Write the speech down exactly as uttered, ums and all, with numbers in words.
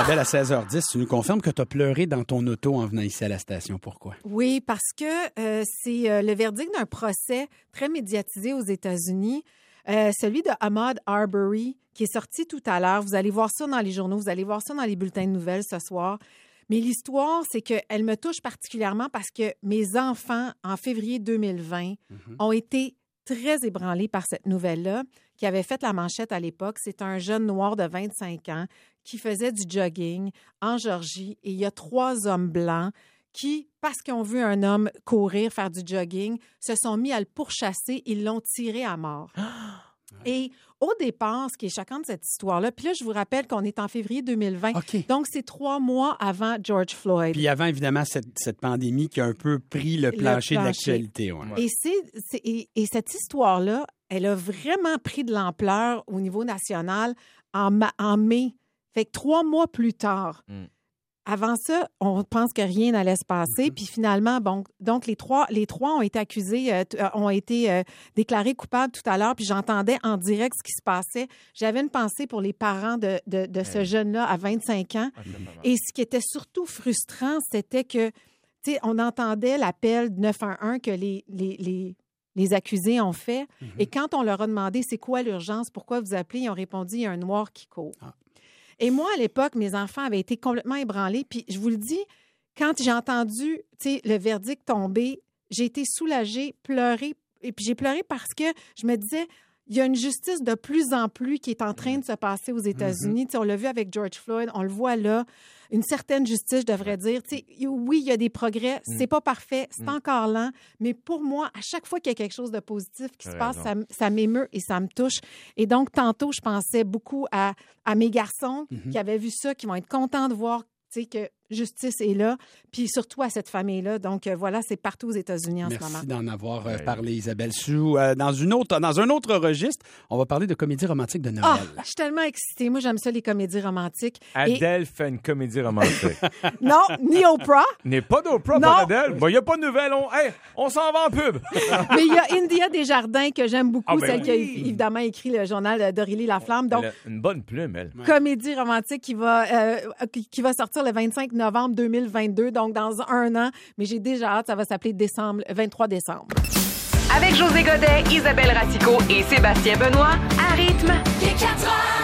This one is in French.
Isabelle, à seize heures dix, tu nous confirmes que tu as pleuré dans ton auto en venant ici à la station. Pourquoi? Oui, parce que euh, c'est euh, le verdict d'un procès très médiatisé aux États-Unis, euh, celui de Ahmaud Arbery, qui est sorti tout à l'heure. Vous allez voir ça dans les journaux, vous allez voir ça dans les bulletins de nouvelles ce soir. Mais l'histoire, c'est qu'elle me touche particulièrement parce que mes enfants, en février deux mille vingt, mm-hmm. ont été très ébranlés par cette nouvelle-là, qui avait fait la manchette à l'époque. C'est un jeune noir de vingt-cinq ans qui faisait du jogging en Géorgie et il y a trois hommes blancs qui, parce qu'ils ont vu un homme courir, faire du jogging, se sont mis à le pourchasser, ils l'ont tiré à mort. Et au départ, ce qui est choquant de cette histoire-là, puis là, je vous rappelle qu'on est en février deux mille vingt, okay. Donc c'est trois mois avant George Floyd. Puis avant, évidemment, cette, cette pandémie qui a un peu pris le plancher, le plancher. de l'actualité. Ouais. Et, c'est, c'est, et, et cette histoire-là, elle a vraiment pris de l'ampleur au niveau national en, ma, en mai. Fait que trois mois plus tard. Mm. Avant ça, on pense que rien n'allait se passer. Mm-hmm. Puis finalement, bon, donc les trois, les trois ont été accusés, euh, ont été euh, déclarés coupables tout à l'heure. Puis j'entendais en direct ce qui se passait. J'avais une pensée pour les parents de, de, de ce hey. jeune-là à vingt-cinq ans. Ah, et ce qui était surtout frustrant, c'était que, tu sais, on entendait l'appel de neuf un un que les, les, les, les accusés ont fait. Mm-hmm. Et quand on leur a demandé c'est quoi l'urgence, pourquoi vous appelez, ils ont répondu il y a un noir qui court. Ah. Et moi, à l'époque, mes enfants avaient été complètement ébranlés. Puis je vous le dis, quand j'ai entendu le verdict tomber, j'ai été soulagée, pleurée. Et puis j'ai pleuré parce que je me disais, il y a une justice de plus en plus qui est en train de se passer aux États-Unis. Mm-hmm. On l'a vu avec George Floyd, on le voit là. Une certaine justice, je devrais dire. T'sais, oui, il y a des progrès. Mm. C'est pas parfait, c'est mm. encore lent. Mais pour moi, à chaque fois qu'il y a quelque chose de positif qui se passe, ça, ça m'émeut et ça me touche. Et donc, tantôt, je pensais beaucoup à, à mes garçons mm-hmm. qui avaient vu ça, qui vont être contents de voir que justice est là, puis surtout à cette famille-là. Donc, euh, voilà, c'est partout aux États-Unis en Merci ce moment. Merci d'en avoir euh, parlé, Isabelle Sue. Euh, dans, une autre, dans un autre registre, on va parler de comédie romantique de Noël. Ah, je suis tellement excitée. Moi, j'aime ça, les comédies romantiques. Adèle Et... fait une comédie romantique. Non, ni Oprah. N'est pas d'Oprah pour Adèle. Il bon, n'y a pas de nouvelles. On, hey, on s'en va en pub. Mais il y a India Desjardins que j'aime beaucoup, ah, ben celle oui. qui a évidemment écrit le journal d'Aurélie Laflamme. Donc, elle a une bonne plume, elle. Ouais. Comédie romantique qui va, euh, qui va sortir le vingt-cinq novembre deux mille vingt-deux, donc dans un an. Mais j'ai déjà hâte, ça va s'appeler décembre, vingt-trois décembre. Avec José Godet, Isabelle Ratico et Sébastien Benoît, à rythme. quatre heures.